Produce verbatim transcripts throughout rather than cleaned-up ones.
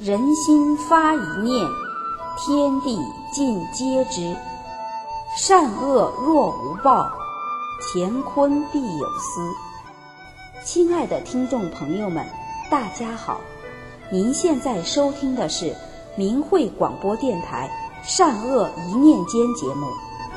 人心发一念，天地尽皆知。善恶若无报，乾坤必有私。亲爱的听众朋友们，大家好，您现在收听的是明慧广播电台善恶一念间节目。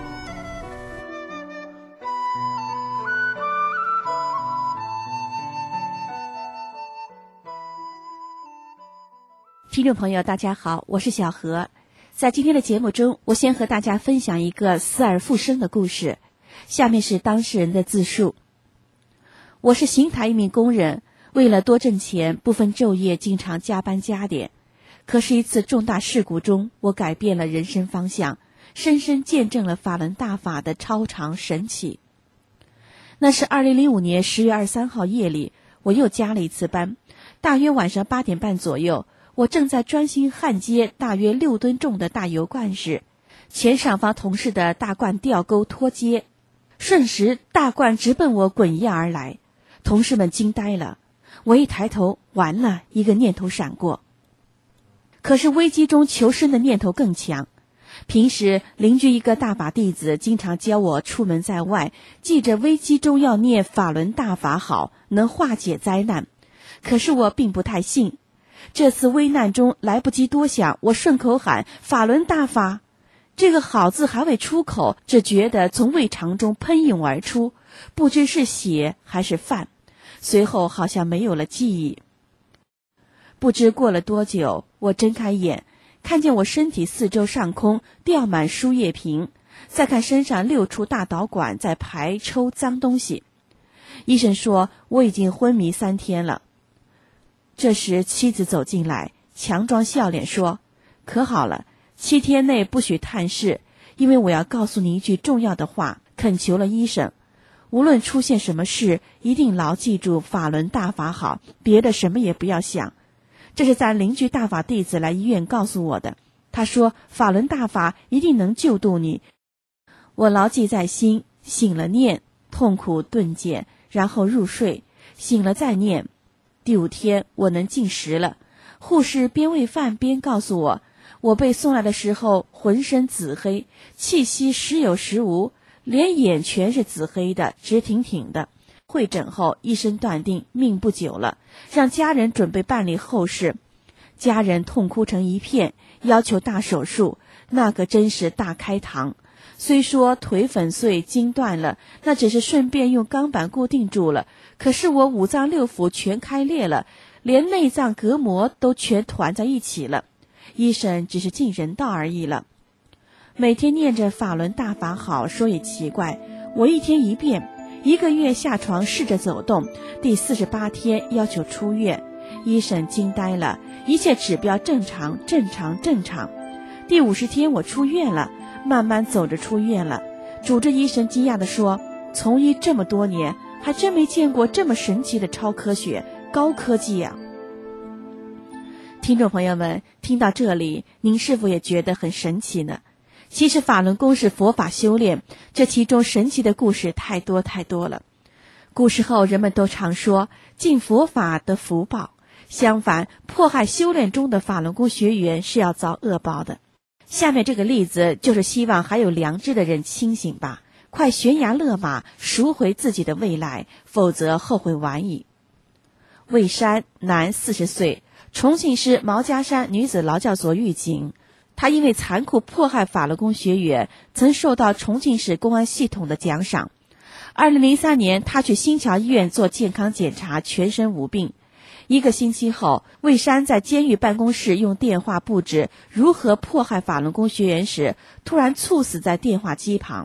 听众朋友大家好，我是小何。在今天的节目中，我先和大家分享一个死而复生的故事。下面是当事人的自述。我是邢台一名工人，为了多挣钱，不分昼夜，经常加班加点。可是一次重大事故中，我改变了人生方向，深深见证了法轮大法的超常神奇。那是二零零五年十月二十三号夜里，我又加了一次班，大约晚上八点半左右，我正在专心焊接大约六吨重的大油罐时，前上方同事的大罐吊钩脱接，瞬时大罐直奔我滚压而来，同事们惊呆了。我一抬头，完了，一个念头闪过。可是危机中求生的念头更强。平时邻居一个大法弟子经常教我出门在外，记着危机中要念法轮大法好，能化解灾难。可是我并不太信。这次危难中来不及多想，我顺口喊法轮大法，这个好字还未出口，只觉得从胃肠中喷涌而出，不知是血还是饭，随后好像没有了记忆。不知过了多久，我睁开眼，看见我身体四周上空吊满输液瓶，再看身上六处大导管在排抽脏东西。医生说我已经昏迷三天了。这时妻子走进来，强装笑脸说，可好了，七天内不许探视，因为我要告诉你一句重要的话，恳求了医生，无论出现什么事，一定牢记住法轮大法好，别的什么也不要想。这是咱邻居大法弟子来医院告诉我的，他说法轮大法一定能救度你。我牢记在心，醒了念，痛苦顿减，然后入睡，醒了再念。第五天我能进食了，护士边喂饭边告诉我，我被送来的时候浑身紫黑，气息时有时无，连眼全是紫黑的，直挺挺的。会诊后医生断定命不久了，让家人准备办理后事。家人痛哭成一片，要求大手术，那个真是大开膛。虽说腿粉碎筋断了，那只是顺便用钢板固定住了，可是我五脏六腑全开裂了，连内脏隔膜都全团在一起了，医生只是尽人道而已了。每天念着法轮大法好，说也奇怪，我一天一遍，一个月下床试着走动，第四十八天要求出院，医生惊呆了，一切指标正常正常正常。第五十天我出院了，慢慢走着出院了。主治医生惊讶地说，从医这么多年，还真没见过这么神奇的超科学高科技啊。听众朋友们，听到这里，您是否也觉得很神奇呢？其实法轮功是佛法修炼，这其中神奇的故事太多太多了。古时候人们都常说敬佛法得福报，相反，迫害修炼中的法轮功学员是要遭恶报的。下面这个例子就是希望还有良知的人清醒吧，快悬崖勒马，赎回自己的未来，否则后悔晚矣。魏山，男，四十岁，重庆市毛家山女子劳教所狱警。他因为残酷迫害法轮功学员，曾受到重庆市公安系统的奖赏。二零零三年，他去新桥医院做健康检查，全身无病。一个星期后，魏山在监狱办公室用电话布置如何迫害法轮功学员时，突然猝死在电话机旁。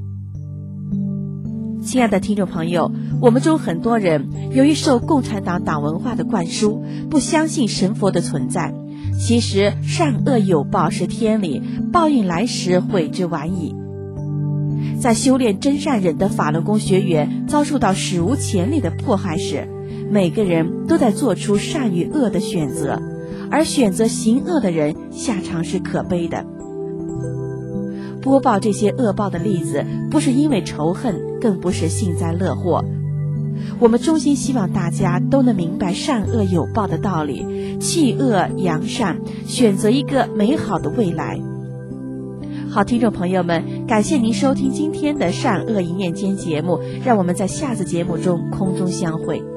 亲爱的听众朋友，我们中很多人由于受共产党党文化的灌输，不相信神佛的存在。其实善恶有报是天理，报应来时悔之晚矣。在修炼真善忍的法轮功学员遭受到史无前例的迫害时，每个人都在做出善与恶的选择，而选择行恶的人下场是可悲的。播报这些恶报的例子，不是因为仇恨，更不是幸灾乐祸， 我们衷心希望大家都能明白善恶有报的道理，弃恶扬善，选择一个美好的未来。好，听众朋友们，感谢您收听今天的善恶一念间节目，让我们在下次节目中空中相会。